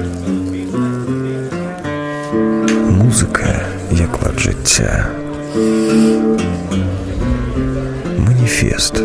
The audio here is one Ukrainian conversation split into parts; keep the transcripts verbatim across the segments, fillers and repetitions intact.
Музика як лад життя. Маніфест.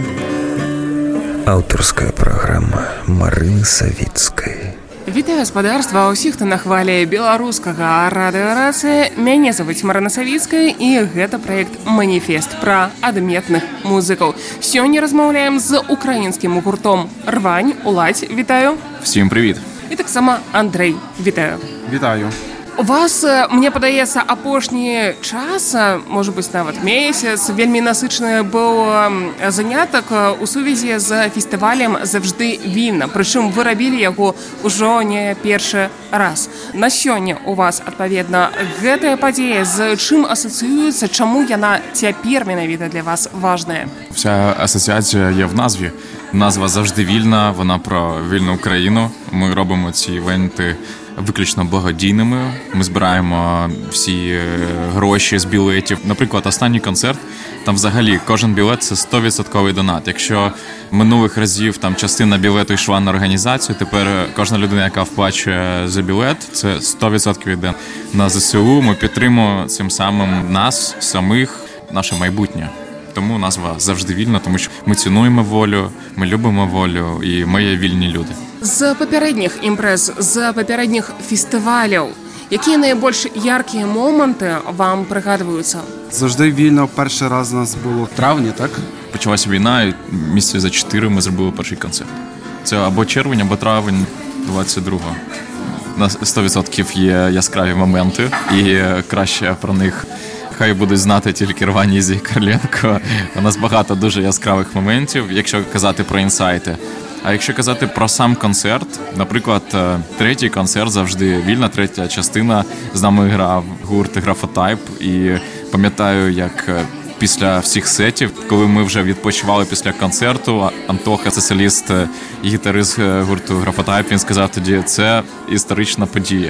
Аўтарская праграма Марыны Савіцкай. Вітаю гаспадарства ўсіх, хто на хвалі беларускага радыёрацыя. Мяне завуць Марына Савіцкая і гэта праект «Маніфест» пра адметных музыкаў. Сёння размаўляем з украінскім гуртом «Рвань». Уладзь, вітаю. Всім привіт. І таксама Андрэй, вітаю. Вітаю. У вас, мне падаецца, апошні час, можа быць, нават месяц, вельмі насычаны быў занятак у сувязі з фестывалем «Завжды вільна». Прычым вы рабілі яго ўжо не першы раз. На сёння у вас, адпаведна, гэтая падзея з чым асацыюецца, чаму яна цяпер менавіта для вас важная? Вся асоціація є в назві. Назва «Завжди вільна», вона про вільну Україну. Ми робимо ці івенти виключно благодійними. Ми збираємо всі гроші з білетів. Наприклад, останній концерт, там взагалі кожен білет – це сто відсотків донат. Якщо минулих разів там частина білету йшла на організацію, тепер кожна людина, яка вплачує за білет, це сто відсотків йде на ЗСУ. Ми підтримуємо цим самим нас, самих, наше майбутнє. Тому назва «Завжди вільна», тому що ми цінуємо волю, ми любимо волю і ми є вільні люди. З папярэдніх імпрэз, з папярэдніх фестываляў, якія найбольш яркія моманты вам пригадуються? «Завжди вільно» перший раз у нас було в травні, так? Почалася війна, і місяці за чотири ми зробили перший концерт. Це або червень, або травень двадцять другого. На сто відсотків є яскраві моменти, і краще про них хай будуть знати тільки Рвань і Карленко. У нас багато дуже яскравих моментів, якщо казати про інсайти. А якщо казати про сам концерт, наприклад, третій концерт «Завжди вільна», третя частина, з нами грав гурт «Графотайп». І пам'ятаю, як після всіх сетів, коли ми вже відпочивали після концерту, Антоха, це соліст і гітарист гурту «Графотайп», він сказав тоді, це історична подія.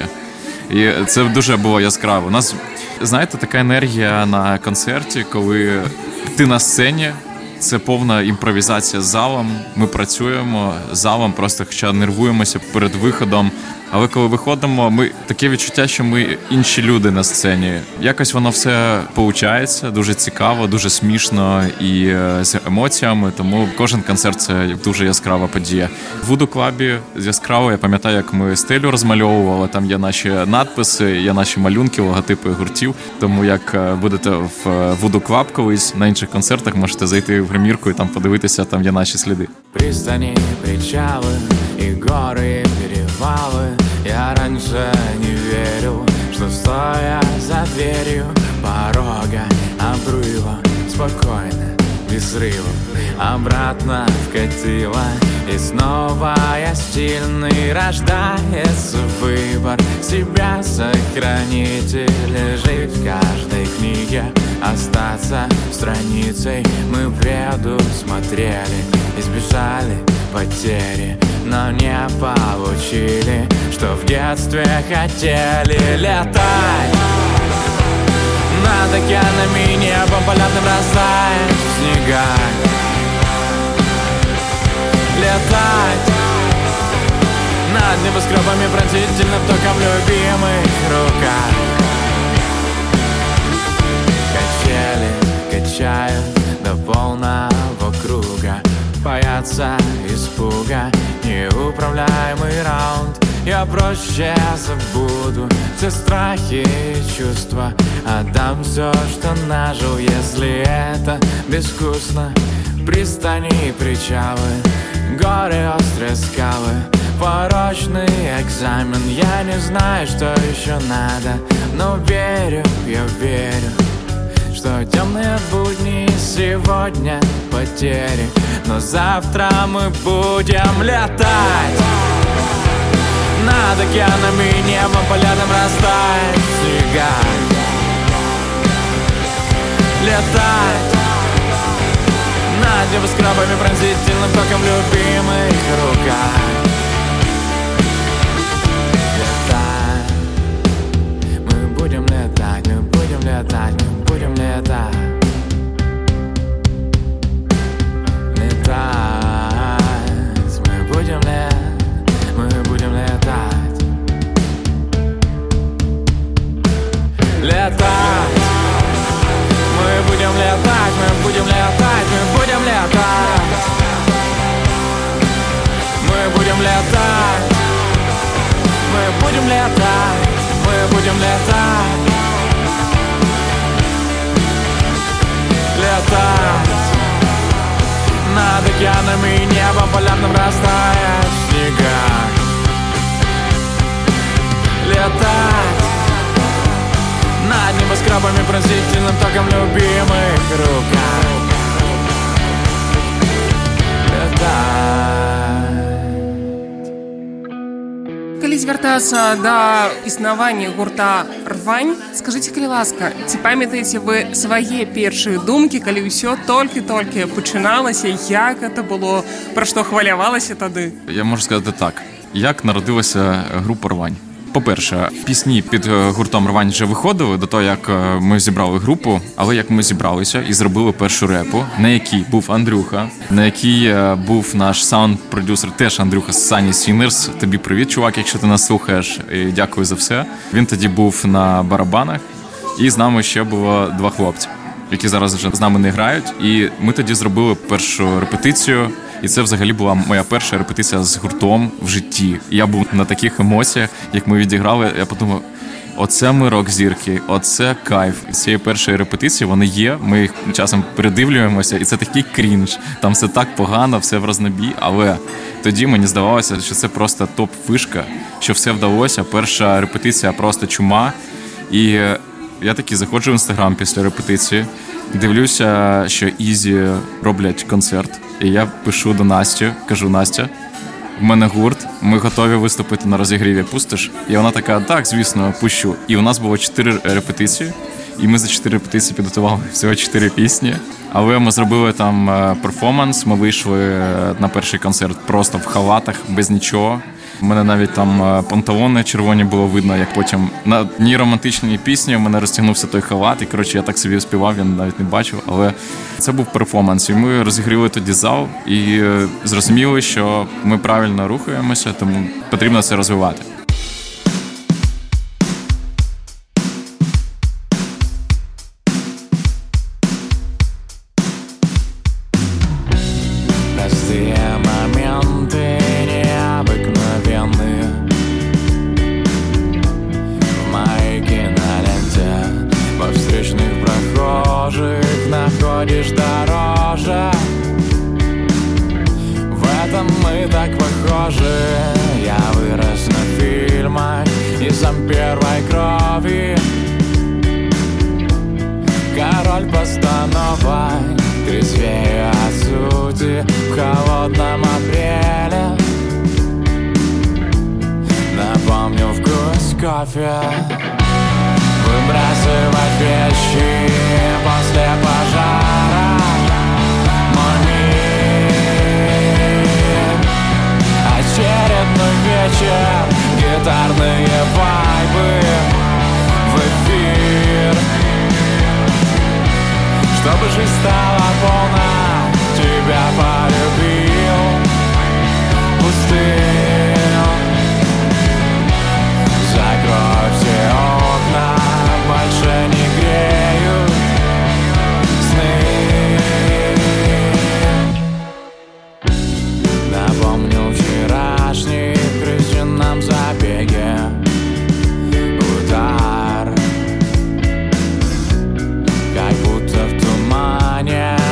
І це дуже було яскраво. У нас, знаєте, така енергія на концерті, коли ти на сцені, це повна імпровізація з залом, ми працюємо з залом, просто хоча нервуємося перед виходом, але коли виходимо, ми таке відчуття, що ми інші люди на сцені. Якось воно все виходить, дуже цікаво, дуже смішно і з емоціями, тому кожен концерт – це дуже яскрава подія. В Вуду Клабі яскраво, я пам'ятаю, як ми стелю розмальовували, там є наші надписи, є наші малюнки, логотипи гуртів, тому як будете в Вуду Клаб колись на інших концертах, можете зайти в гримірку і там подивитися, там є наші сліди. Пристані, причали і гори, перевали. Я раньше не верил, что стоя за дверью порога обрыва, спокойно, без срыва, обратно вкатила. И снова я стильный, рождается выбор себя сохранить или жить в каждой книге, остаться страницей. Мы предусмотрели, избежали потери, но не получили, что в детстве хотели летать. Над океанами и небом полярным растает в снегах. Летать над небоскребами пронзительным током в любимых руках. Качели качают до полного круга, боятся испуга, неуправляемый раунд. Я проще забуду все страхи и чувства, отдам все, что нажил, если это безвкусно. Пристани и причалы, горы, острые скалы, порочный экзамен. Я не знаю, что еще надо, но верю, я верю, что темные будни сегодня потери, но завтра мы будем летать. Над океанами и небом полярным растает снега. Летать над небоскребами пронзительным током в любимых руках. Летать, мы будем летать, мы будем летать, мы будем летать. Летать, мы будем летать, мы будем летать. летать, мы будем летать. Летать над океанами и небом полярным, растая в снегах. Летать над небоскребами, пронзительным током любимых руках. Летать. Калі звяртацца да існавання гурта «Рвань», скажыце, калі ласка, ці памятаеце вы свае першыя думкі, калі ўсё толькі-толькі пачыналася, як гэта было, пра што хвалявалася тады? Я можу сказати так. Як народилася група «Рвань»? По-перше, пісні під гуртом «Рвань» вже виходили до того, як ми зібрали групу, але як ми зібралися і зробили першу репу, на якій був Андрюха, на якій був наш саунд-продюсер, теж Андрюха з Sunny Sinners. Тобі привіт, чувак, якщо ти нас слухаєш, і дякую за все. Він тоді був на барабанах, і з нами ще було два хлопці, які зараз вже з нами не грають. І ми тоді зробили першу репетицію. І це взагалі була моя перша репетиція з гуртом в житті. І я був на таких емоціях, як ми відіграли. Я подумав, оце ми рок-зірки, оце кайф. З цієї першої репетиції вони є, ми їх часом передивлюємося, і це такий крінж. Там все так погано, все в рознобій, але тоді мені здавалося, що це просто топ-фишка, що все вдалося. Перша репетиція просто чума. І я таки заходжу в Інстаграм після репетиції, дивлюся, що Ізі роблять концерт. І я пишу до Насті, кажу: Настя, в мене гурт, ми готові виступити на розігріві, пустиш? І вона така: так, звісно, пущу. І у нас було чотири репетиції, і ми за чотири репетиції підготували всього чотири пісні. Але ми зробили там перформанс, ми вийшли на перший концерт просто в халатах, без нічого. У мене навіть там панталони червоні було видно, як потім на одній романтичній пісні у мене розтягнувся той халат, і, коротше, я так собі співав, я навіть не бачив, але це був перформанс, і ми розігріли тоді зал, і зрозуміли, що ми правильно рухаємося, тому потрібно це розвивати. Находишь дороже. В этом мы так похожи. Я вырос на фильмах из-за первой крови. Король постановок, трезвее от сути в холодном апреле. Напомню вкус кофе. Выбрасывать вещи после пожара. Мой мир. Очередной вечер, гитарные вайбы в эфир. Чтобы жизнь стала полна, тебя полюбил. Пустынь. Закрой все окна, больше не греют сны. Напомню вчерашний в крысином забеге удар, как будто в тумане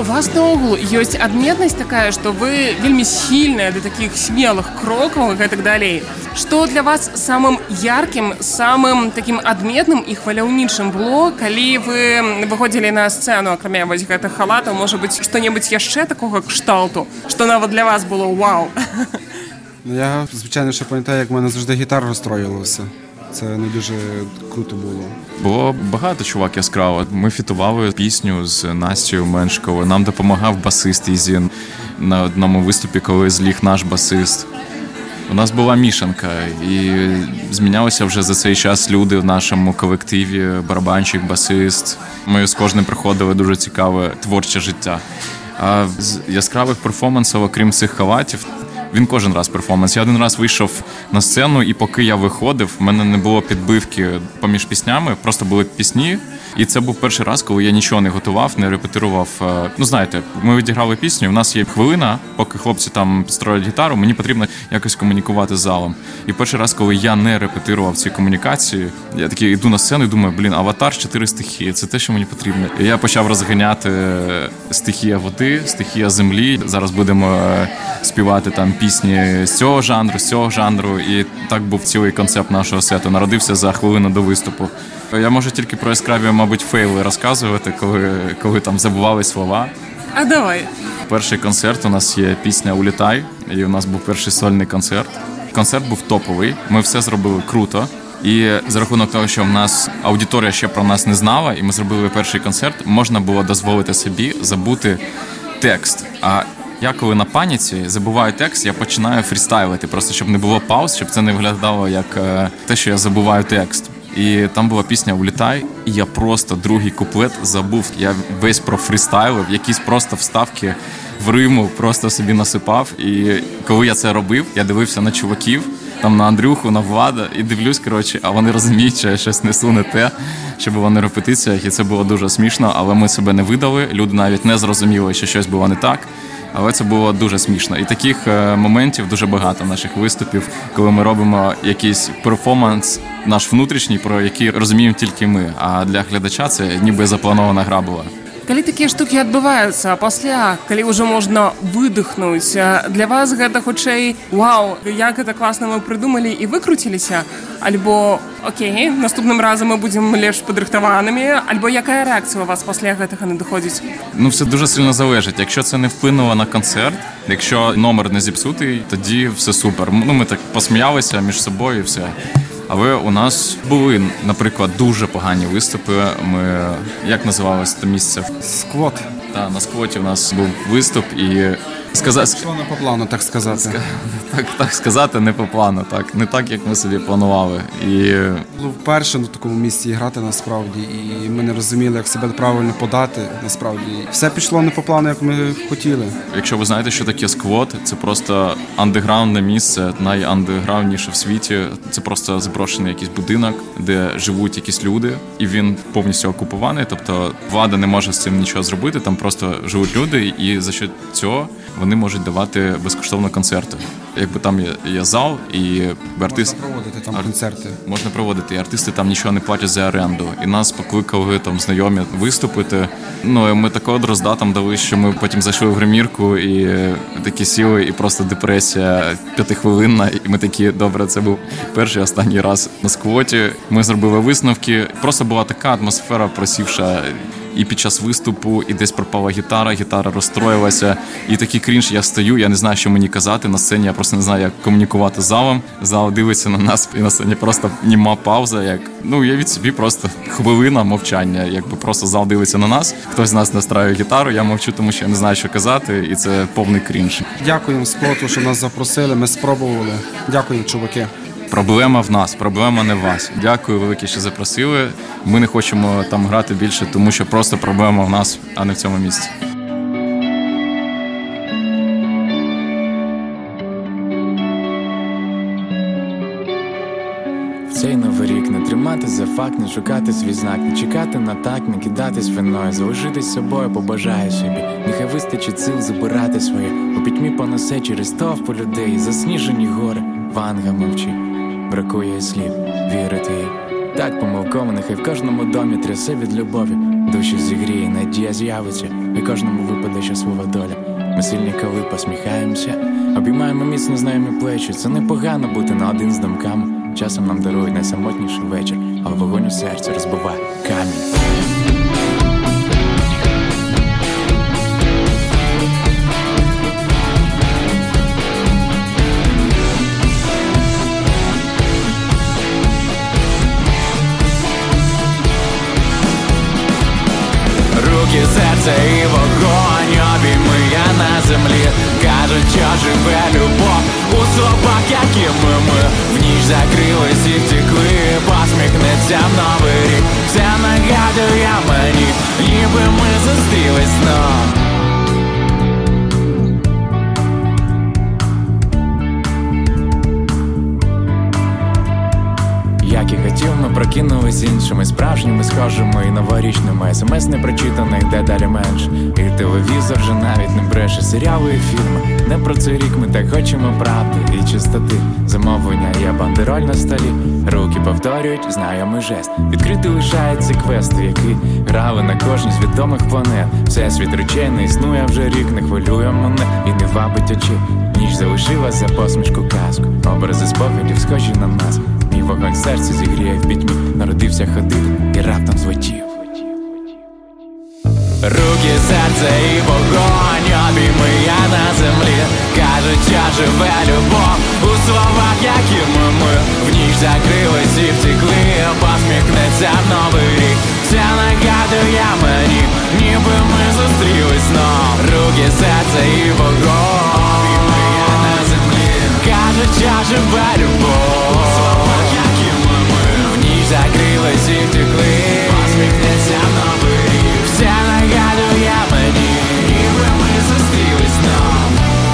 вас наогул ёсць адметнасць такая, што вы вельмі схільныя да такіх смелых крокаў і гэтак далей. Што для вас самым яркім, самым такім адметным і хваляўнічым было, калі вы выходзілі на сцэну, акрамя вось гэтых халатаў, можа быць, што-небудзь яшчэ такога кшталту, што нават для вас было вау? Я, звичайно, ще пам'ятаю, як в мене завжди гітара розстроювалася. Це не дуже круто було. Було багато чувак яскраво. Ми фітували пісню з Настею Меншковою. Нам допомагав басист Ізін на одному виступі, коли зліг наш басист. У нас була мішанка, і змінялися вже за цей час люди в нашому колективі, барабанщик, басист. Ми з кожним приходили дуже цікаве творче життя. А з яскравих перформансів, окрім цих халатів, він кожен раз перформанс. Я один раз вийшов на сцену, і поки я виходив, в мене не було підбивки поміж піснями, просто були пісні. І це був перший раз, коли я нічого не готував, не репетирував. Ну, знаєте, ми відіграли пісню, у нас є хвилина, поки хлопці там строять гітару, мені потрібно якось комунікувати з залом. І перший раз, коли я не репетирував ці комунікації, я такий йду на сцену і думаю, блін, аватар, чотири стихії, це те, що мені потрібно. І я почав розганяти стихія води, стихія землі. Зараз будемо співати там пісні з цього жанру, з цього жанру. І так був цілий концепт нашого сету. Народився за хвилину до виступу. Я можу тільки про яскраві, мабуть, фейли розказувати, коли, коли там забували слова. А давай. Перший концерт у нас є пісня «Улітай», і у нас був перший сольний концерт. Концерт був топовий, ми все зробили круто. І за рахунок того, що в нас аудиторія ще про нас не знала, і ми зробили перший концерт, можна було дозволити собі забути текст. А я коли на паніці забуваю текст, я починаю фрістайлити, просто щоб не було пауз, щоб це не виглядало як те, що я забуваю текст. І там була пісня «Улітай», і я просто другий куплет забув. Я весь профрістайлив, якісь просто вставки в риму просто собі насипав. І коли я це робив, я дивився на чуваків, там на Андрюху, на Влада, і дивлюсь, коротше, а вони розуміють, що я щось несу не те, що було на репетиціях, і це було дуже смішно, але ми себе не видали, люди навіть не зрозуміли, що щось було не так. Але це було дуже смішно. І таких е, моментів дуже багато наших виступів, коли ми робимо якийсь перформанс, наш внутрішній, про який розуміємо тільки ми. А для глядача це ніби запланована гра була. Калі такія штукі адбываюцца, а пасля, калі ўжо можна выдохнуць, для вас гэта хутчэй «Вау, як гэта класна мы прыдумалі і выкруціліся», альбо «Окей, наступным разам мы будзем лепш падрыхтаванымі», альбо якая рэакцыя у вас пасля гэтага надыходзіць? Ну, все дуже сильно залежить. Якщо це не вплинуло на концерт, якщо номер не зіпсутий, тоді все супер. Ну, ми так посміялися між собою і все. Але у нас були, наприклад, дуже погані виступи. Ми, як називалось це місце? Сквот. Так, на сквоті у нас був виступ і... Сказати... Пішло не по плану, так сказати. Так, так сказати, не по плану, так. Не так, як ми собі планували. І... Було вперше на такому місці грати, насправді, і ми не розуміли, як себе правильно подати, насправді. Все пішло не по плану, як ми хотіли. Якщо ви знаєте, що таке сквот, це просто андеграундне місце, найандеграундніше в світі. Це просто заброшений якийсь будинок, де живуть якісь люди, і він повністю окупований, тобто влада не може з цим нічого зробити, там просто живуть люди, і за що цього вони можуть давати безкоштовно концерти. Якби там є, є зал, і артисти... Можна проводити там ар... концерти. Можна проводити, і артисти там нічого не платять за оренду. І нас покликали там знайомі виступити. Ну, і ми такого дрозда там дали, що ми потім зайшли в гримірку, і такі сіли, і просто депресія п'ятихвилинна. І ми такі, добре, це був перший, останній раз на сквоті. Ми зробили висновки. Просто була така атмосфера просівша. І під час виступу, і десь пропала гітара, гітара розстроїлася. І такий крінж, я стою, я не знаю, що мені казати на сцені, я просто не знаю, як комунікувати з залом. Зал дивиться на нас, і на сцені просто німа пауза, як, ну, я від собі просто хвилина мовчання, якби просто зал дивиться на нас, хтось з нас настраює гітару, я мовчу, тому що я не знаю, що казати, і це повний крінж. Дякуємо Сквоту, що нас запросили, ми спробували. Дякуємо, чуваки. Проблема в нас, проблема не в вас. Дякую велике, що запросили. Ми не хочемо там грати більше, тому що просто проблема в нас, а не в цьому місці. Цей новий рік не тримати за факт, не шукати свій знак, не чекати на так, не кидатись виною, залишитись собою, побажаю собі. Нехай вистачить сил забирати своє, у пітьмі понесе через товпу людей, засніжені гори, Ванга мовчить. Бракує слів, вірити їй. Так помилково, нехай в кожному домі трясе від любові. душі зігріє, надія з'явиться, і кожному випаде щаслива доля. Ми сильні, коли посміхаємося, обіймаємо міцно знайомі плечі. Це непогано бути наодин з думками. Часом нам дарують найсамотніший вечір, але вогонь у серці розбиває камінь. Руки, серце і вогонь, обійми я на землі. Кажуть, що живе любов у словах, якими ми в ніч закрились і втекли. Посміхнеться в новий рік, все нагадує мені, ніби ми зустрілись знов. Як і хотів, ми прокинулись іншими, справжніми, схожими і новорічними. Смс не прочитаних, де далі менше. І телевізор вже навіть не бреше. Серіали і фільми, не про цей рік ми так хочемо правди і чистоти. Замовлення є бандероль на столі, руки повторюють знайомий жест. Відкритий лишається квест, який грали на кожній з відомих планет. Всесвіт речей не існує вже рік, не хвилює мене і не вабить очі. Ніч залишила за посмішку казку, образи спогадів схожі на нас. Мій вогонь серце зігріє в пітьмі, народився ходити і раптом злетів. Руки, серце і вогонь, обійми я на землі. Кажуть, що живе любов у словах, якими ми в ніч закрились і втекли. Посміхнеться в новий рік, все нагадує мені, ніби ми зустрілись знов. Руки, серце і вогонь, обійми я на землі. Кажуть, що живе любов у словах, якими ми в ніч закрились і втекли. Посміхнеться в новий рік, все нагадує мені, ніби ми зустрілись знов.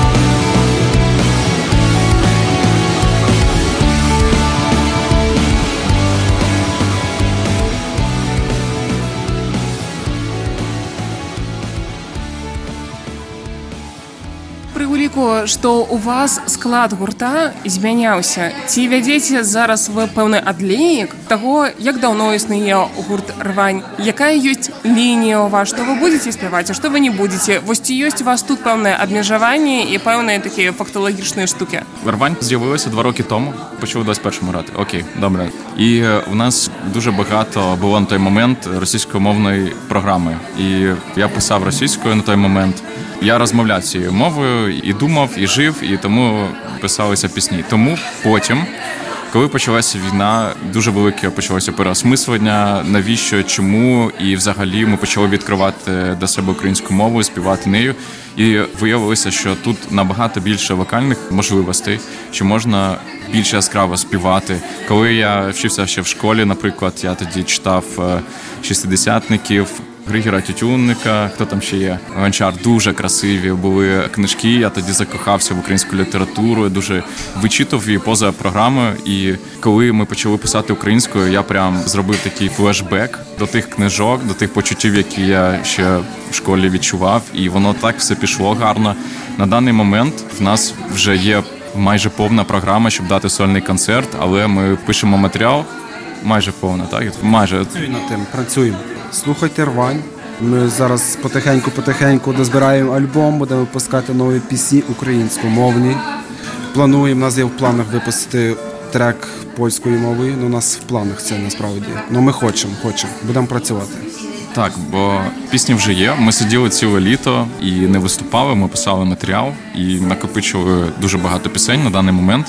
Пры уліку, што у вас склад гурта змяняўся. Ці вядзеце зараз вы пэўны адлік таго, як даўно існуе гурт «Рвань»? Якая ёсць лінія ў вас? Што вы будзеце спяваць, а што вы не будзеце? Вось ці ёсць у вас тут пэўнае абмежаванне і пэўныя такія факталагічныя штуки? «Рвань» з'явилося два роки тому, почали в двадцять першому грати. Окей, добре. І у нас дуже багато було на той момент російськомовної програми. І я писав російською на той момент. Я розмовляв цією мовою і думав, і жив, і тому писалися пісні. Тому потім, коли почалася війна, дуже велике почалося переосмислення, навіщо, чому, і взагалі ми почали відкривати до себе українську мову, співати нею. І виявилося, що тут набагато більше вокальних можливостей, що можна більше яскраво співати. Коли я вчився ще в школі, наприклад, я тоді читав шістдесятників, Григора Тютюнника, хто там ще є, Гончар, дуже красиві були книжки, я тоді закохався в українську літературу, дуже вичитав її поза програмою, і коли ми почали писати українською, я прям зробив такий флешбек до тих книжок, до тих почуттів, які я ще в школі відчував, і воно так все пішло гарно. На даний момент в нас вже є майже повна програма, щоб дати сольний концерт, але ми пишемо матеріал, майже повна, так? Майже. Працюємо над тим, працюємо. Слухайте «Рвань». Ми зараз потихеньку-потихеньку дозбираємо альбом, будемо випускати нові пісні українськомовні. Плануємо, у нас є в планах випустити трек польською мовою, ну у нас в планах це насправді. Ну ми хочемо, хочемо, будемо працювати. Так, бо пісні вже є. Ми сиділи ціле літо і не виступали, ми писали матеріал і накопичили дуже багато пісень на даний момент.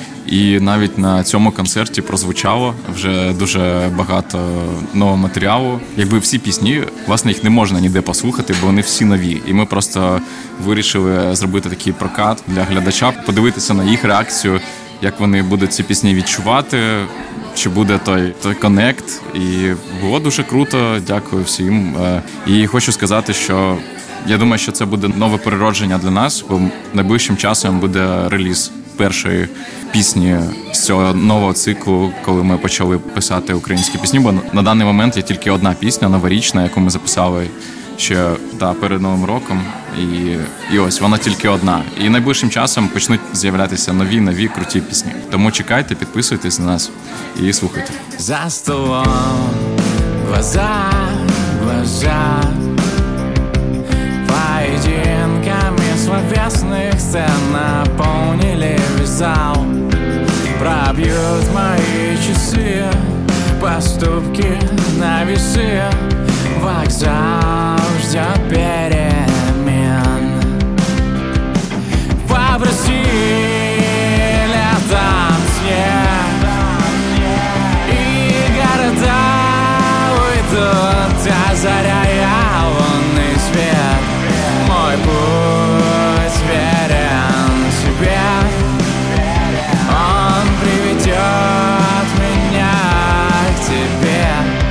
І навіть на цьому концерті прозвучало вже дуже багато нового матеріалу. Якби всі пісні, власне, їх не можна ніде послухати, бо вони всі нові. І ми просто вирішили зробити такий прокат для глядача, подивитися на їх реакцію, як вони будуть ці пісні відчувати, чи буде той, той коннект. І було дуже круто, дякую всім. І хочу сказати, що я думаю, що це буде нове переродження для нас, бо найближчим часом буде реліз першої пісні з цього нового циклу, коли ми почали писати українські пісні, бо на даний момент є тільки одна пісня новорічна, яку ми записали ще та, перед Новим роком, і, і ось вона тільки одна. І найближчим часом почнуть з'являтися нові-нові круті пісні. Тому чекайте, підписуйтесь на нас і слухайте. За столом, глаза, глаза. глаза поединками словесных сцен наполнили весь зал. Пробьют мои часы поступки на весы. Вокзал ждет перемен. Попроси летом снег, и города уйдут, озаряя лунный свет. Мой путь верен себе, он приведет меня к тебе.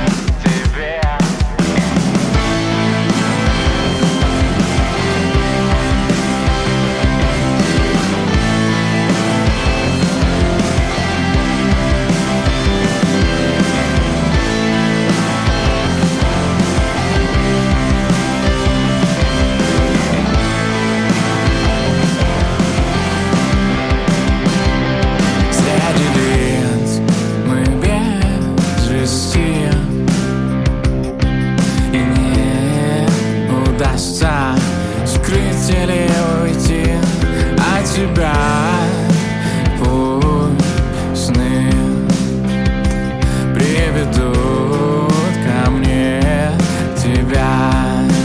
Скрыть или уйти от тебя. Пусть сны приведут ко мне тебя.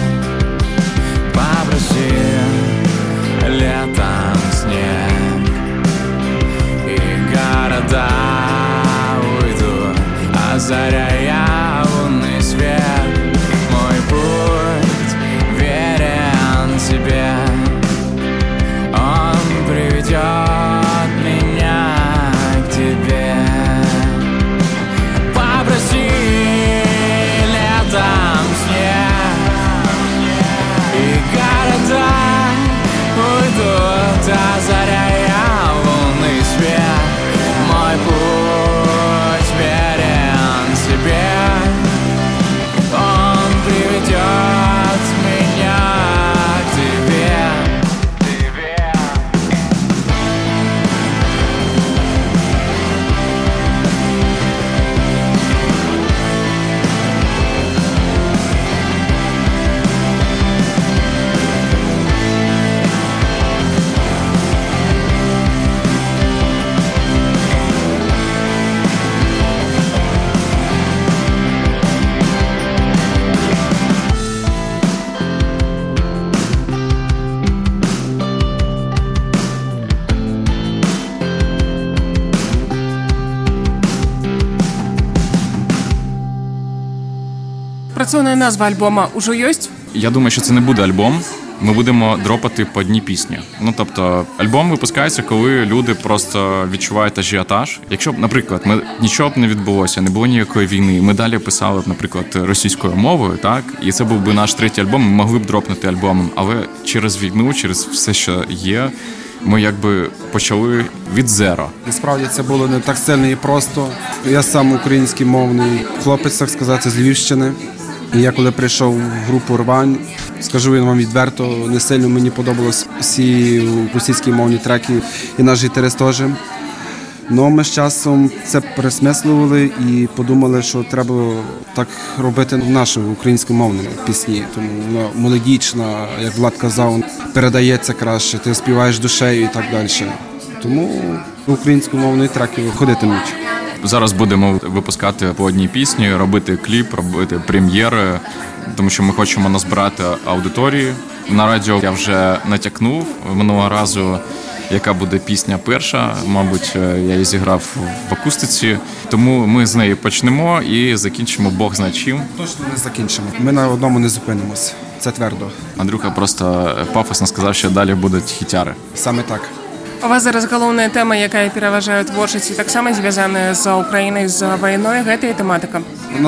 Попроси летом снег, и города уйдут, озаряя лунный свет. Мой путь верен тебе, он приведет меня к тебе. Попроси летом снег, и города уйдут, озаряя лунный свет. Мой путь верен тебе, он приведет меня к тебе. Працоўная назва альбома ўжо ёсць? Я думаю, що це не буде альбом. Ми будемо дропати по одній пісні. Ну, тобто, альбом випускається, коли люди просто відчувають ажіотаж. Якщо б, наприклад, ми, нічого б не відбулося, не було ніякої війни, ми далі писали б, наприклад, російською мовою, так? І це був би наш третій альбом, ми могли б дропнути альбомом. Але через війну, через все, що є, ми якби почали від зеро. Насправді це було не так сильно і просто. Я сам український мовний хлопець, так сказати, з Львівщини. І я коли прийшов в групу «Рвань», скажу вам відверто, не сильно мені подобалось всі російські мовні треки, і наш гітарист теж. Но ми з часом це пересмислювали і подумали, що треба так робити в нашій українськомовній пісні. Тому вона мелодічна, як Влад казав, передається краще, ти співаєш душею і так далі. Тому українськомовні треки виходитимуть. Зараз будемо випускати по одній пісні, робити кліп, робити прем'єри, тому що ми хочемо назбирати аудиторію. На радіо я вже натякнув минулого разу, яка буде пісня перша. Мабуть, я її зіграв в акустиці. Тому ми з неї почнемо і закінчимо Бог знає чим. Точно не закінчимо. Ми на одному не зупинимось. Це твердо. Андрюха просто пафосно сказав, що далі будуть хітяри. Саме так. У вас зараз галоўная тэма, якая пераважае творчасць, таксама звязаная з Україною, з війною, гэта і тэматика?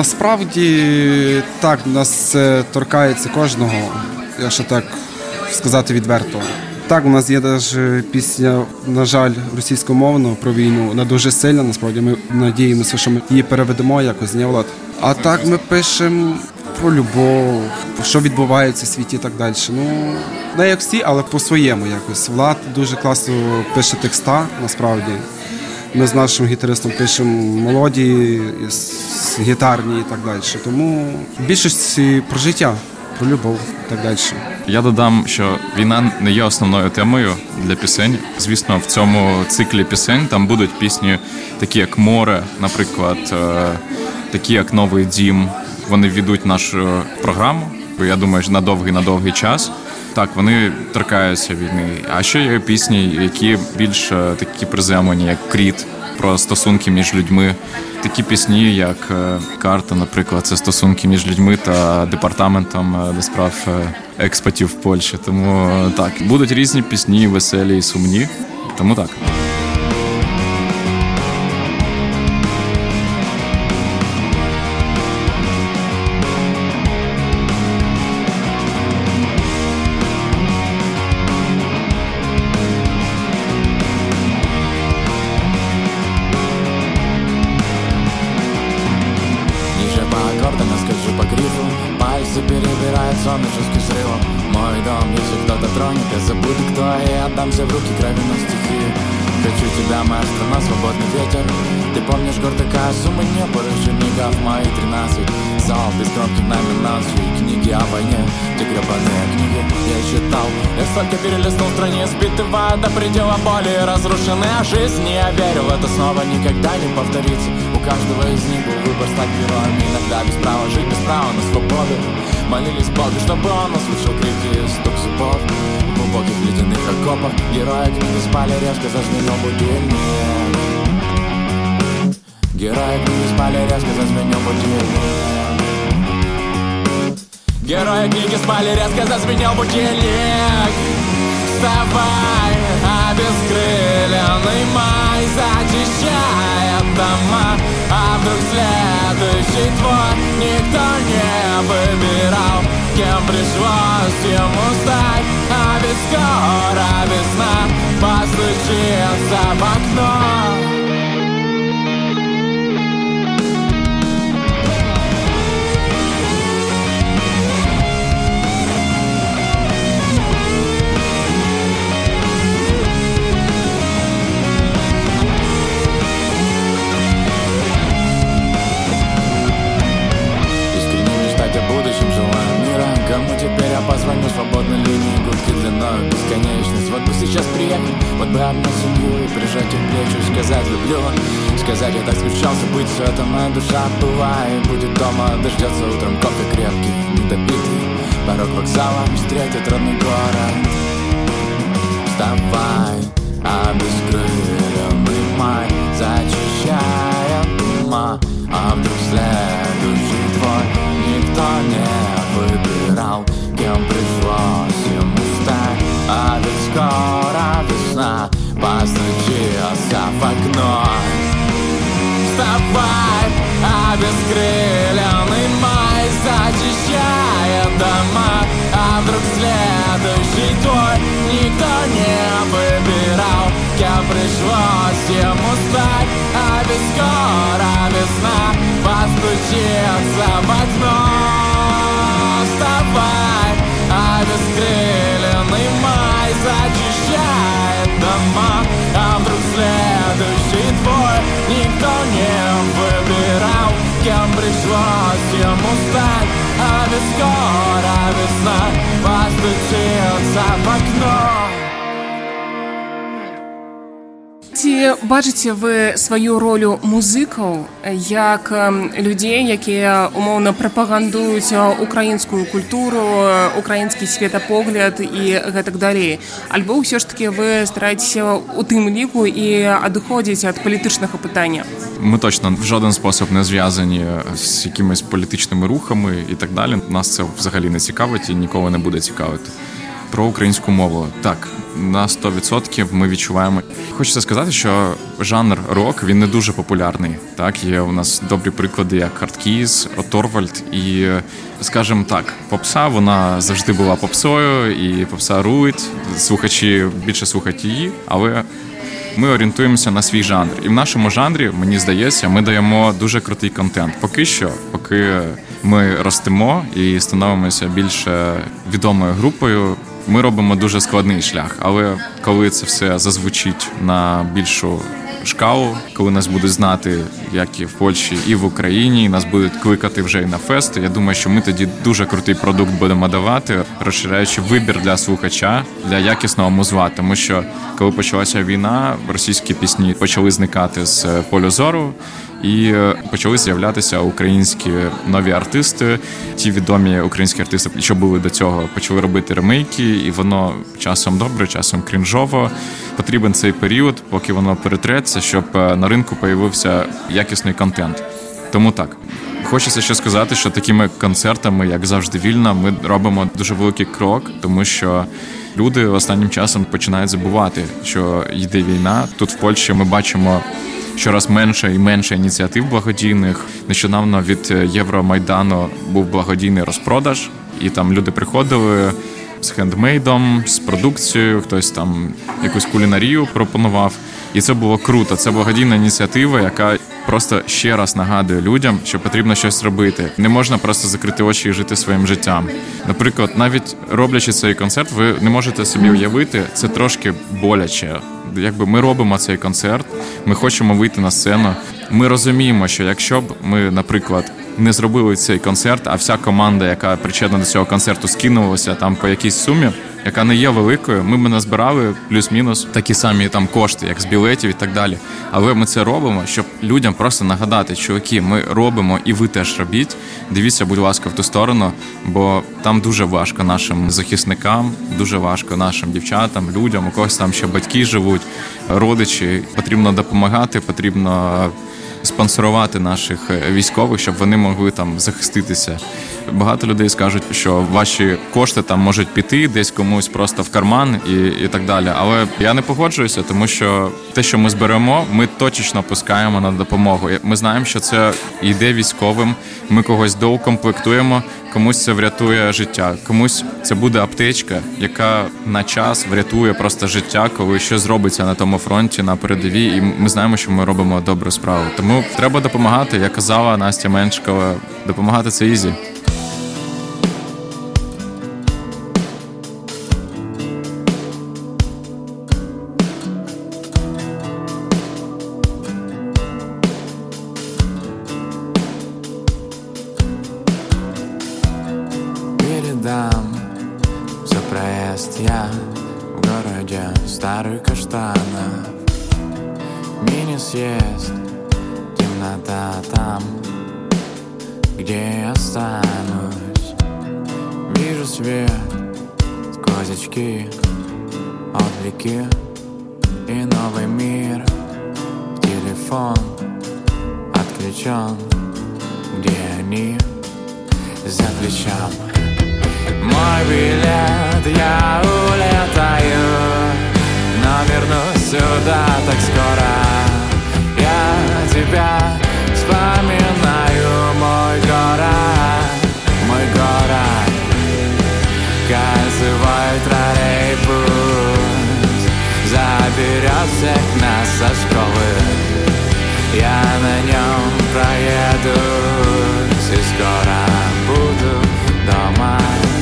Насправді, так, нас це торкається кожного, якщо так сказати відверто. Так, у нас є навіть пісня, на жаль, російськомовна про війну, вона дуже сильна, насправді ми надіємося, що ми її переведемо якось, не, Влад? А так ми пишемо про любов, що відбувається в світі і так далі. Ну, не як всі, але по-своєму якось. Влад дуже класно пише текста, насправді. Ми з нашим гітаристом пишемо мелодії, з гітарні і так далі. Тому більшість про життя, про любов і так далі. Я додам, що війна не є основною темою для пісень. Звісно, в цьому циклі пісень там будуть пісні такі, як «Море», наприклад, такі, як «Новий дім». Вони ввійдуть в нашу програму, я думаю, на довгий-на довгий час. Так, вони торкаються війни. А ще є пісні, які більш такі приземлені, як «Кріт», про стосунки між людьми. Такі пісні, як «Карта», наприклад, це стосунки між людьми та департаментом до справ експатів в Польщі. Тому так, будуть різні пісні, веселі і сумні. Тому так. Отдамся в руки крови стихи. Хочу тебя, моя страна, свободный ветер. Ты помнишь гордо суммы не поручеников мои тринадцать. Зал без громких номинаций. Книги о войне, те гребаные книги я читал. Я столько перелистнул страниц, битва до предела боли. Разрушенная жизнь, я верю в это снова никогда не повторится. У каждого из них был выбор стать героем. Иногда без права жить, без права на свободу. Молились Богу, чтобы он услышал крики и стук зубов. В глубоких ледяных окопах герои книги спали, резко зазвенел будильник. Герои книги спали, резко зазвенел будильник. Герои книги спали, резко зазвенел будильник. Вставай, обескрыленный май зачищает дома. А вдруг следующий твой никто не выбирал, кем пришлось ему стать. А ведь скоро весна постучится в окно. О будущем желаю мира. Кому теперь я позвоню свободной линии, гудки длиною бесконечность. Вот бы сейчас приехать, вот бы обнять семью и прижать их к плечу, сказать люблю. Сказать я так скучался быть, все это моя душа бывает. Будет дома, дождется утром кофе крепкий, недопитый. Порог вокзала встретит родной город. Вставай, обескрыленный май зачищает ума. А вдруг следующий твой никто не выбирал, кем пришлось ему стать. А ведь скоро весна постучится в окно. Вставай, обескрыленный май зачищает дома. А вдруг следующий твой никто не выбирал, кем пришлось ему стать. А ведь скоро весна постучится в окно. Вставай, обескрыленный май зачищает дома. А вдруг следующий твой никто не выбирал, кем пришлось ему стать. А ведь скоро весна постучится в окно. Ці бачите ви свою роль музикаў як людзей, якія умоўна прапагандуюць украінскую культуру, украінскі светапогляд і гэтак далей? Альбо ўсё ж таки вы стараецеся у тым ліку і адыходзіць ад палітычнага пытання? Ми точно в жоден спосіб не зв'язані з якимись політичними рухами і так далі. Нас це взагалі не цікавить і ніколи не буде цікавити. Про українську мову. Так, на сто відсотків ми відчуваємо. Хочеться сказати, що жанр рок, він не дуже популярний. Так, є у нас добрі приклади, як Хардкіз, Торвальд і, скажімо так, попса, вона завжди була попсою, і попса руїть, слухачі більше слухають її, але ми орієнтуємося на свій жанр. І в нашому жанрі, мені здається, ми даємо дуже крутий контент. Поки що, поки ми ростемо і становимося більш відомою групою, ми робимо дуже складний шлях, але коли це все зазвучить на більшу шкалу, коли нас будуть знати, як і в Польщі, і в Україні, і нас будуть кликати вже і на фести. Я думаю, що ми тоді дуже крутий продукт будемо давати, розширяючи вибір для слухача, для якісного музла. Тому що, коли почалася війна, російські пісні почали зникати з поля зору, і почали з'являтися українські нові артисти. Ті відомі українські артисти, що були до цього, почали робити ремейки, і воно часом добре, часом крінжово. Потрібен цей період, поки воно перетреться, щоб на ринку появився якісний контент. Тому так. Хочеться ще сказати, що такими концертами, як «Завжди вільна», ми робимо дуже великий крок, тому що люди останнім часом починають забувати, що йде війна. Тут в Польщі ми бачимо щораз менше і менше ініціатив благодійних. Нещодавно від Євромайдану був благодійний розпродаж, і там люди приходили з хендмейдом, з продукцією, хтось там якусь кулінарію пропонував. І це було круто. Це благодійна ініціатива, яка просто ще раз нагадує людям, що потрібно щось робити. Не можна просто закрити очі і жити своїм життям. Наприклад, навіть роблячи цей концерт, ви не можете собі уявити, це трошки боляче. Якби ми робимо цей концерт, ми хочемо вийти на сцену. Ми розуміємо, що якщо б ми, наприклад, не зробили цей концерт, а вся команда, яка причетна до цього концерту, скинулася там по якійсь сумі, яка не є великою, ми б назбирали плюс-мінус такі самі там кошти, як з білетів і так далі. Але ми це робимо, щоб людям просто нагадати, чуваки, ми робимо і ви теж робіть. Дивіться, будь ласка, в ту сторону, бо там дуже важко нашим захисникам, дуже важко нашим дівчатам, людям, у когось там ще батьки живуть, родичі. Потрібно допомагати, потрібно спонсорувати наших військових, щоб вони могли там захиститися. Багато людей скажуть, що ваші кошти там можуть піти десь комусь просто в карман і, і так далі. Але я не погоджуюся, тому що те, що ми зберемо, ми точно пускаємо на допомогу. Ми знаємо, що це йде військовим, ми когось доукомплектуємо, комусь це врятує життя, комусь це буде аптечка, яка на час врятує просто життя, коли щось зробиться на тому фронті, на передовій, і ми знаємо, що ми робимо добру справу. Тому треба допомагати, як казала Настя Меншикова, допомагати це ізі. Передам за проезд я в городе старый каштанов. Мини-съезд, темнота там, где я останусь. Вижу свет сквозь очки, отвлеки и новый мир. Телефон отключен, где они за плечом. Мой билет, я улетаю, но вернусь сюда так скоро. Я тебя вспоминаю, мой город, мой город. Кольцевой троллейбус заберет всех нас со школы. Я на нем проедусь и скоро буду дома.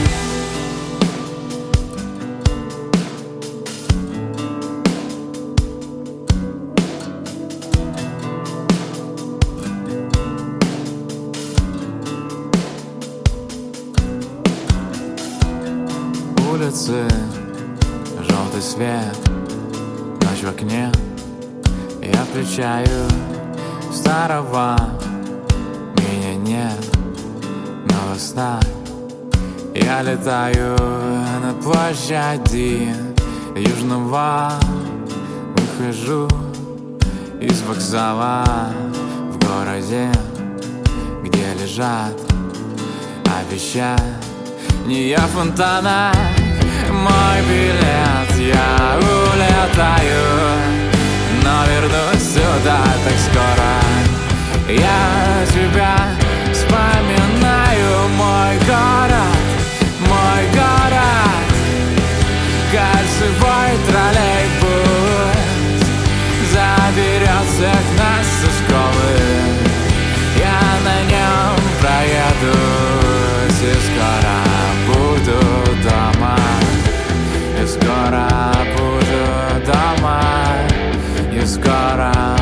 Улицы, желтый свет, ночь в окне. Я включаю старого, меня нет, но во снах я летаю на площади Южного. Выхожу из вокзала в городе, где лежат обещания фонтана. Мой билет, я улетаю, но вернусь сюда так скоро. Я тебя вспоминаю, мой город, мой город. Кольцевой троллейбус заберет всех нас со школы. Я на нем проедусь и скоро буду дома. И скоро буду дома. И скоро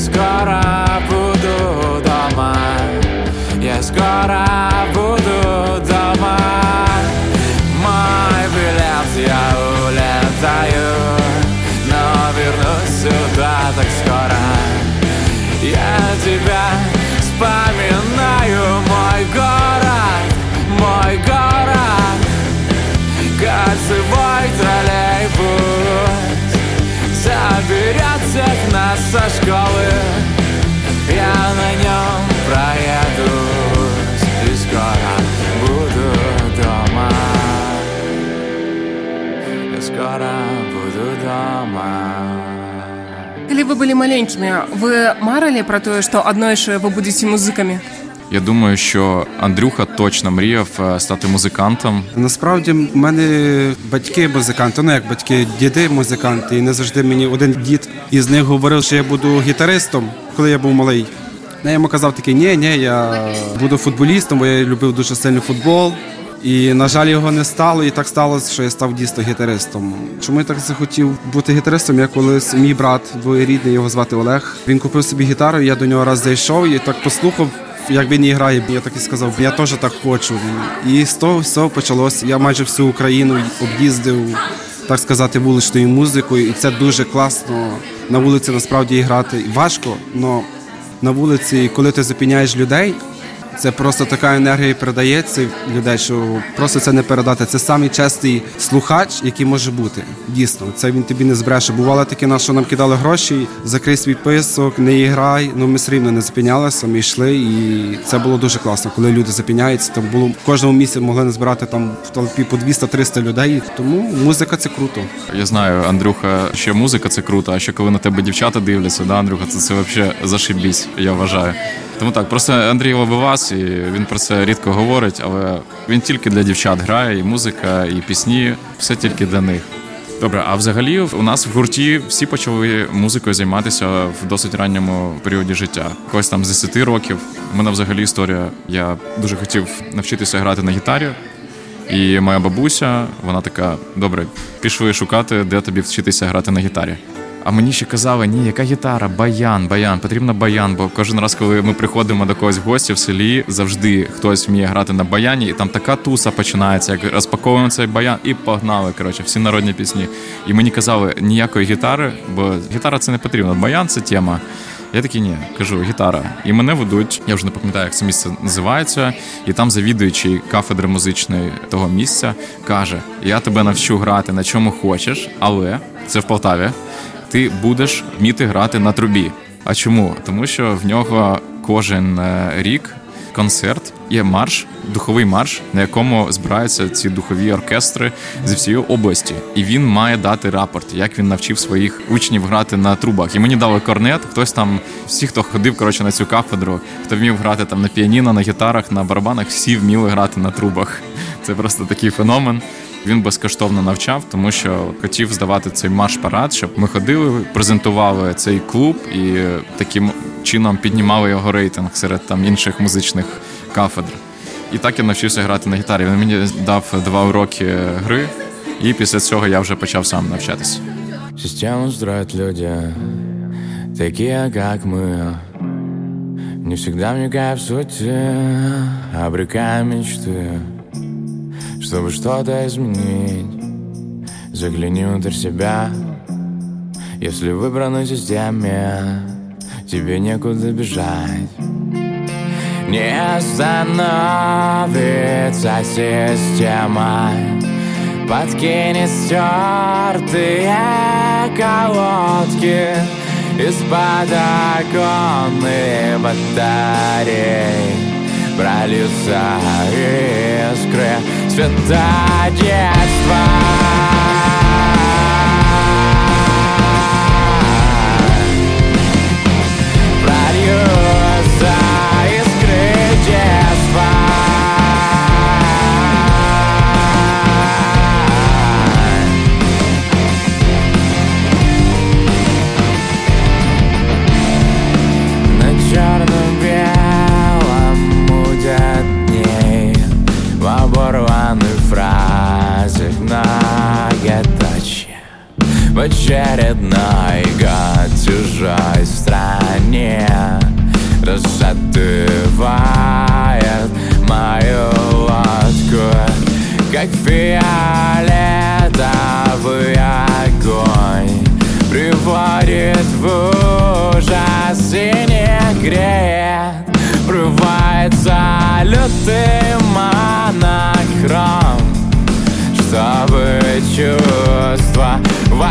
скоро буду дома, я скоро буду дома. Мой билет, я улетаю, но вернусь сюда так скоро. Я тебя вспоминаю, мой город, мой город, кольцевой троллейбус заберет всех нас со школы. Я на нем проедусь и скоро буду дома. Я скоро буду дома. Калі вы былі маленькімі, вы марылі пра тое, што адной ж вы будзеце музыкамі? Я думаю, що Андрюха точно мріяв стати музикантом. Насправді, в мене батьки музиканти, ну як батьки, діди музиканти. І не завжди мені один дід із них говорив, що я буду гітаристом, коли я був малий. Я йому казав такий, ні, ні, я буду футболістом, бо я любив дуже сильно футбол. І, на жаль, його не стало, і так сталося, що я став дійсно гітаристом. Чому я так захотів бути гітаристом? Я колись, мій брат двоюрідний, його звати Олег, він купив собі гітару, я до нього раз зайшов і так послухав, як він її грає. Я так і сказав, я теж так хочу. І з того всього почалося. Я майже всю Україну об'їздив, так сказати, вуличною музикою, і це дуже класно. На вулиці насправді грати важко, але на вулиці, коли ти зупиняєш людей, це просто така енергія передається людей, що просто це не передати. Це самий чесний слухач, який може бути. Дійсно, це він тобі не збреше. Бувало таке, що нам кидали гроші, закрий свій писок, не грай. Ну ми все рівно не зупинялися, ми йшли, і це було дуже класно, коли люди зупиняються. Там було в кожному місці могли назбирати там в толпі по двісті-триста людей. Тому музика це круто. Я знаю, Андрюха, що музика це круто, а що коли на тебе дівчата дивляться, да, Андрюха, це, це взагалі зашибісь, я вважаю. Тому так, просто Андрій Лобивас, і він про це рідко говорить, але він тільки для дівчат грає, і музика, і пісні, все тільки для них. Добре, а взагалі у нас в гурті всі почали музикою займатися в досить ранньому періоді життя. Когось там з десяти років. У мене взагалі історія, я дуже хотів навчитися грати на гітарі, і моя бабуся, вона така, добре, пішли шукати, де тобі вчитися грати на гітарі. А мені ще казали, ні, яка гітара, баян, баян, потрібно баян, бо кожен раз, коли ми приходимо до когось в гості в селі, завжди хтось вміє грати на баяні, і там така туса починається, як розпаковуємо цей баян і погнали, коротше, всі народні пісні. І мені казали, ніякої гітари, бо гітара це не потрібно, баян це тема. Я такий, ні, кажу, гітара. І мене ведуть, я вже не пам'ятаю, як це місце називається, і там завідуючий кафедри музичної того місця каже, я тебе навчу грати на чому хочеш, але, це в Полтаві, ти будеш вміти грати на трубі. А чому? Тому що в нього кожен рік концерт є марш, духовий марш, на якому збираються ці духові оркестри зі всієї області. І він має дати рапорт, як він навчив своїх учнів грати на трубах. І мені дали корнет, хтось там, всі, хто ходив, коротше, на цю кафедру, хто вмів грати там на піаніно, на гітарах, на барабанах, всі вміли грати на трубах. Це просто такий феномен. Він безкоштовно навчав, тому що хотів здавати цей марш-парад, щоб ми ходили, презентували цей клуб і таким чином піднімали його рейтинг серед там інших музичних кафедр. І так я навчився грати на гітарі. Він мені дав два уроки гри, і після цього я вже почав сам навчатися. Систему строят люди, такие, как мы, не всегда вникая в суть, обрекая мечты. Чтобы что-то изменить, загляни внутрь себя. Если в выбранной системе тебе некуда бежать, не остановится система, подкинет стертые колодки из-под оконных батарей. Прольются искры света детства. Прольются искры детства. На черно-белом дней, в оборванных фразах многоточие.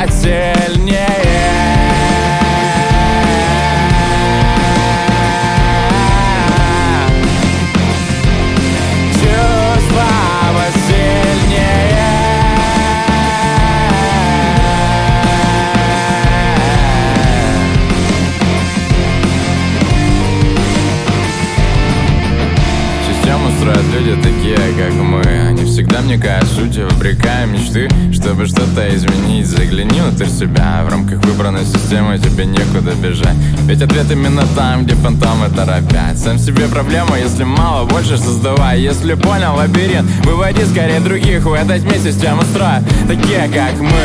сильнее. Строят люди такие, как мы. Они всегда вникают в суть, выбрекая мечты, чтобы что-то изменить. Загляни внутрь себя, в рамках выбранной системы тебе некуда бежать. Ведь ответ именно там, где фантомы торопят. Сам себе проблема, если мало, больше создавай. Если понял лабиринт, выводи скорее других в этой тьме систему строят такие, как мы.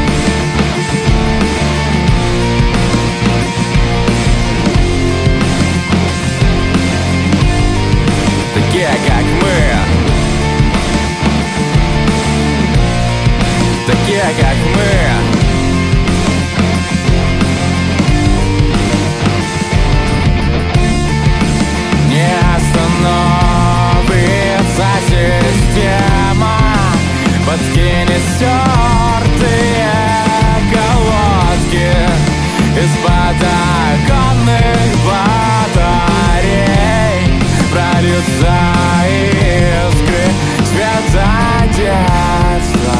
Такие, как мы. Такие, как мы. Не остановится система, подкинет стертые колодки из-под оконных батарей. Прольются искры света детства.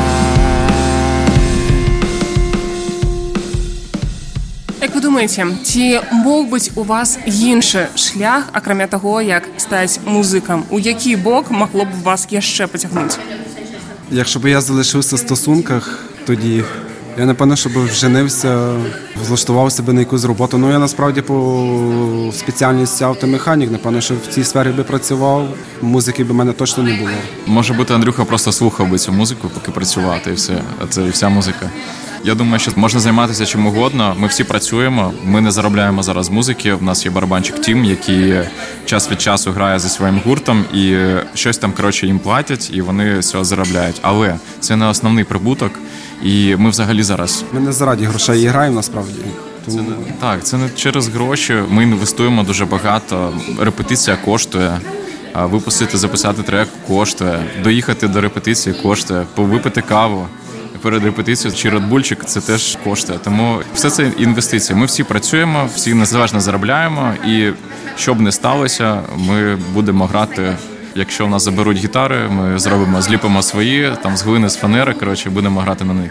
Як ви думаєте, ці мог бути у вас інший шлях, акрамя того, як стати музиком? У який бок могло б вас ще потягнути? Якщо б я залишився в стосунках, тоді я, напевно, щоб вженився, влаштував себе на якусь роботу. Ну, я насправді по спеціальності автомеханік, напевно, що в цій сфері би працював, музики б в мене точно не було. Може бути, Андрюха просто слухав би цю музику, поки працювати, і все. А це і вся музика. Я думаю, що можна займатися чим угодно. Ми всі працюємо, ми не заробляємо зараз музики. У нас є барабанчик Тім, який час від часу грає зі своїм гуртом, і щось там, коротше, їм платять, і вони з цього заробляють. Але це не основний прибуток, і ми взагалі зараз... Ми не заради грошей і граємо, насправді. Це не, так, це не через гроші. Ми інвестуємо дуже багато. Репетиція коштує. Випустити, записати трек коштує. Доїхати до репетиції коштує. Повипити каву перед репетицією чи редбульчик, це теж коштує. Тому все це інвестиції. Ми всі працюємо, всі незалежно заробляємо. І що б не сталося, ми будемо грати. Якщо в нас заберуть гітари, ми зробимо, зліпимо свої, там з глини, з фанери, коротше, будемо грати на них.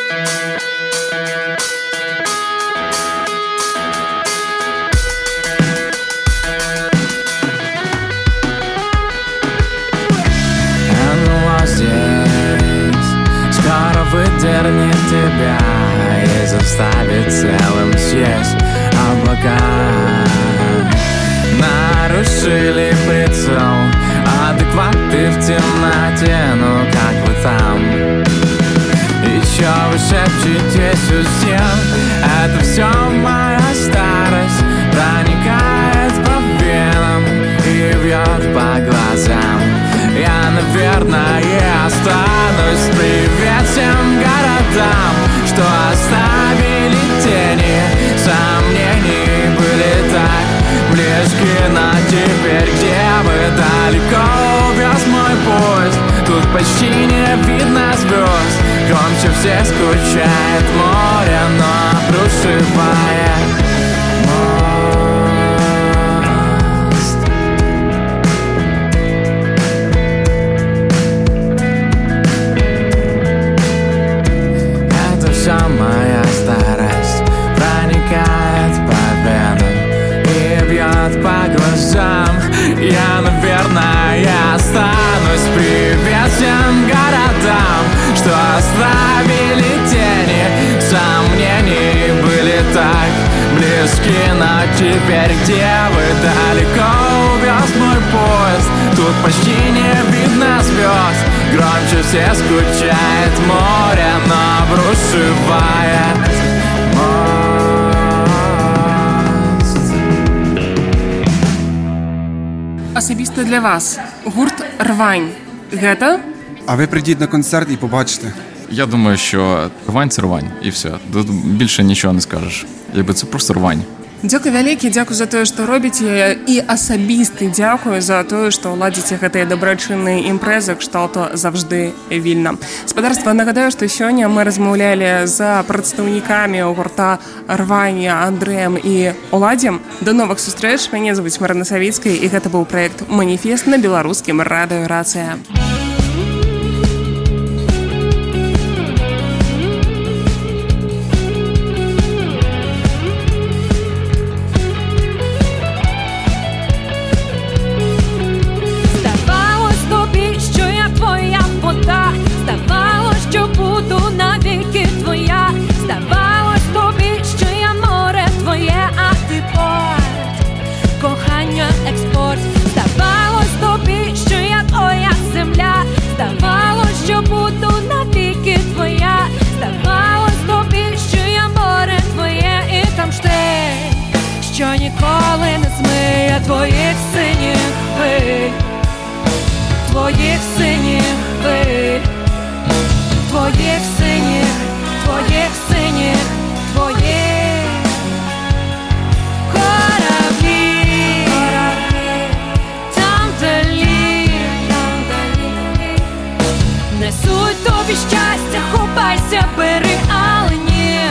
Выдернет тебя и заставит целым съесть облака. Нарушили прицел, адекваты в темноте, ну как вы там? И чё вы шепчетесь у стен? Это все моя старость проникает по венам и бьет по глазам. Я, наверное, останусь. Привет всем городам, что оставили тени. Сомнений были так близки, но теперь где вы? Далеко увез мой поезд. Тут почти не видно звезд. Громче всех скучает море, но обрушивает моя старость проникает по венам и бьет по глазам. Я, наверное, останусь. Привет всем городам, что оставили тени. Сомнений были так близки, но теперь где вы? Далеко увез мой поезд. Тут почти не видно звезд. Громче всех скучает море, но обрушивает мост. Особисто для вас гурт «Рвань» – гэта? А ви прийдіть на концерт і побачите. Я думаю, що рвань – це рвань, і все. Тут більше нічого не скажеш. Якби це просто рвань. Дзякуй вялікі, дзякуй за тое, што робіце, і асабісты дзякую за тое, што ладзіце гэтыя дабрачынныя імпрэзы кшталту «Завжды вільна». Спадарства, нагадаю, што сёння мы размаўлялі з прадстаўнікамі гурта «Рвання» Андрэем і Оладзем. До новых сустрэч, мяне завуць Марына Савіцкая, і гэта быў праект «Маніфест» на беларускім радыё «Рацыя». Що ніколи не змиє твоїх синіх хвиль, твоїх синіх хвиль, твоїх синіх, твоїх синіх, твоїх кораблі, кораблі, там далі, там далі, несуть тобі щастя, хопайся, бери, але ні.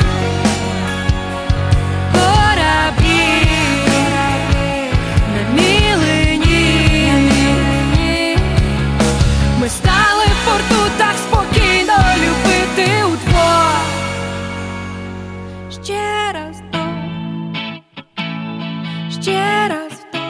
Ми стали в порту так спокійно любити удвох. Ще раз то, ще раз то,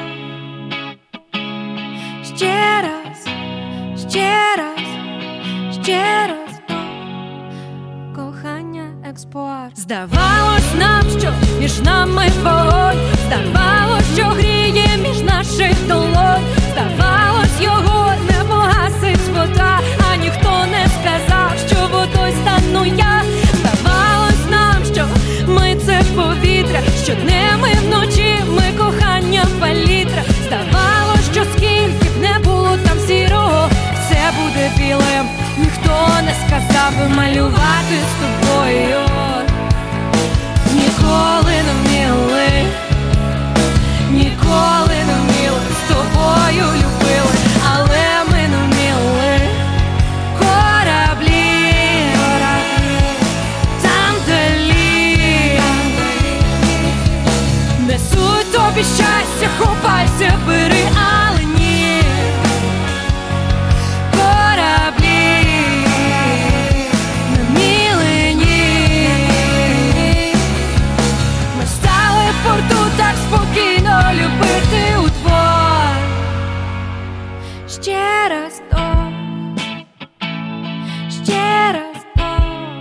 ще раз, ще раз, ще раз то. Кохання експорт. Здавалось нам, що між нами вогонь, здавалось, що гріє між наших долонь, здавалось, його не погасить вода, а ніхто не сказав, що водою стану я. Здавалось нам, що ми це повітря, щоднем і вночі ми кохання палітра. Здавалось, що скільки б не було там сірого, все буде білим. Ніхто не сказав би малювати з тобою. Ніколи не вміли, ніколи не вміли, з тобою любили, але ми не вміли. Кораблі, кораблі, там далі, там далі, несуть тобі щастя, хопайся, бери, але ні. Кораблі, на мілені, ми стали в порту так спокійно любити удвох. Ще раз то, ще раз то,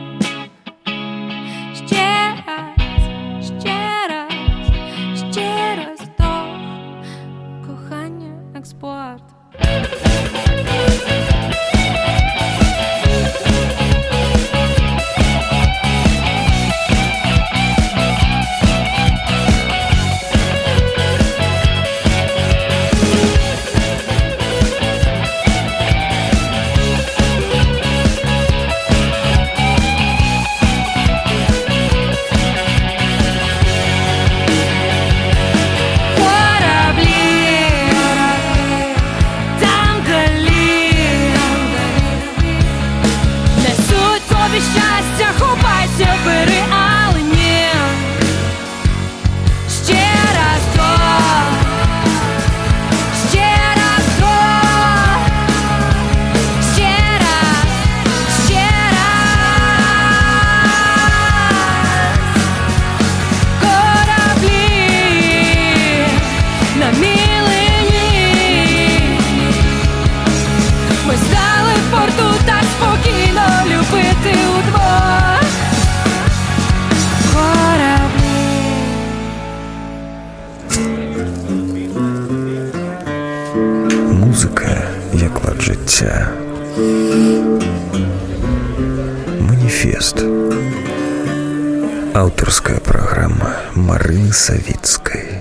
ще раз, ще раз, ще раз то. Кохання експорт. Щастя, хопайся, бери, але ні. Ще раз то, ще раз то, ще раз, ще раз. Кораблі на мілені, ми стали в порту так спокійно любити удвох. Кораблі. Музика як лад життя. Маніфест. Авторська програма Марини Савіцької.